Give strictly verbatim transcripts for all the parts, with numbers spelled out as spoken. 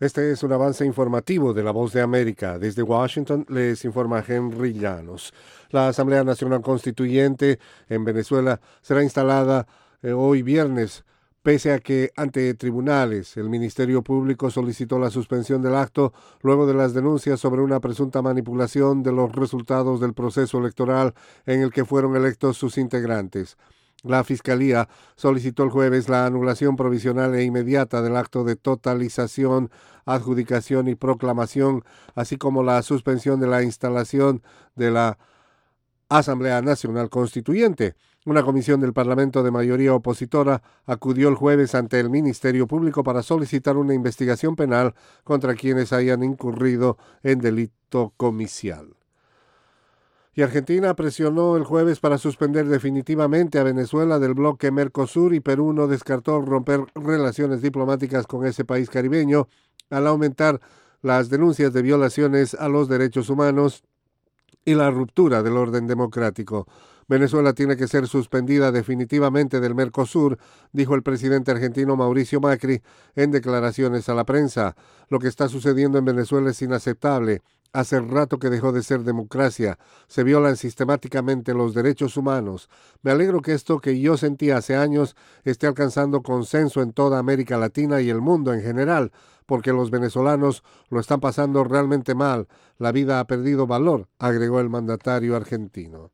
Este es un avance informativo de La Voz de América. Desde Washington les informa Henry Llanos. La Asamblea Nacional Constituyente en Venezuela será instalada eh, hoy viernes, pese a que ante tribunales el Ministerio Público solicitó la suspensión del acto luego de las denuncias sobre una presunta manipulación de los resultados del proceso electoral en el que fueron electos sus integrantes. La Fiscalía solicitó el jueves la anulación provisional e inmediata del acto de totalización, adjudicación y proclamación, así como la suspensión de la instalación de la Asamblea Nacional Constituyente. Una comisión del Parlamento de mayoría opositora acudió el jueves ante el Ministerio Público para solicitar una investigación penal contra quienes hayan incurrido en delito comicial. Y Argentina presionó el jueves para suspender definitivamente a Venezuela del bloque Mercosur, y Perú no descartó romper relaciones diplomáticas con ese país caribeño al aumentar las denuncias de violaciones a los derechos humanos y la ruptura del orden democrático. Venezuela tiene que ser suspendida definitivamente del Mercosur, dijo el presidente argentino Mauricio Macri en declaraciones a la prensa. Lo que está sucediendo en Venezuela es inaceptable. Hace rato que dejó de ser democracia. Se violan sistemáticamente los derechos humanos. Me alegro que esto que yo sentía hace años esté alcanzando consenso en toda América Latina y el mundo en general, porque los venezolanos lo están pasando realmente mal. La vida ha perdido valor, agregó el mandatario argentino.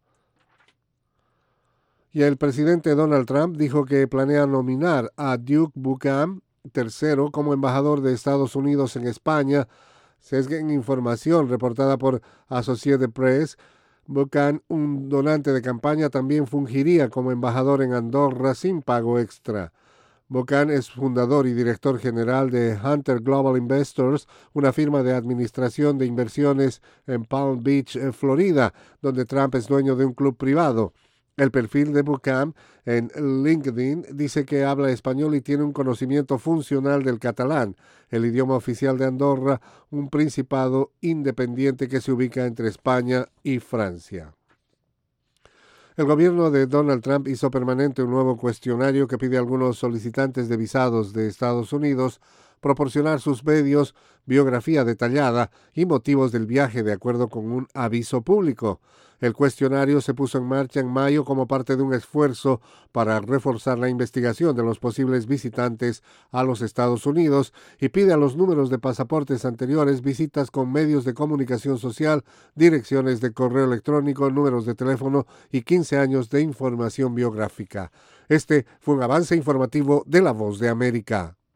Y el presidente Donald Trump dijo que planea nominar a Duke Buchanan tercero como embajador de Estados Unidos en España. Según información reportada por Associated Press, Buchanan, un donante de campaña, también fungiría como embajador en Andorra sin pago extra. Buchanan es fundador y director general de Hunter Global Investors, una firma de administración de inversiones en Palm Beach, Florida, donde Trump es dueño de un club privado. El perfil de Buchanan en LinkedIn dice que habla español y tiene un conocimiento funcional del catalán, el idioma oficial de Andorra, un principado independiente que se ubica entre España y Francia. El gobierno de Donald Trump hizo permanente un nuevo cuestionario que pide a algunos solicitantes de visados de Estados Unidos proporcionar sus medios, biografía detallada y motivos del viaje de acuerdo con un aviso público. El cuestionario se puso en marcha en mayo como parte de un esfuerzo para reforzar la investigación de los posibles visitantes a los Estados Unidos y pide a los números de pasaportes anteriores, visitas con medios de comunicación social, direcciones de correo electrónico, números de teléfono y quince años de información biográfica. Este fue un avance informativo de La Voz de América.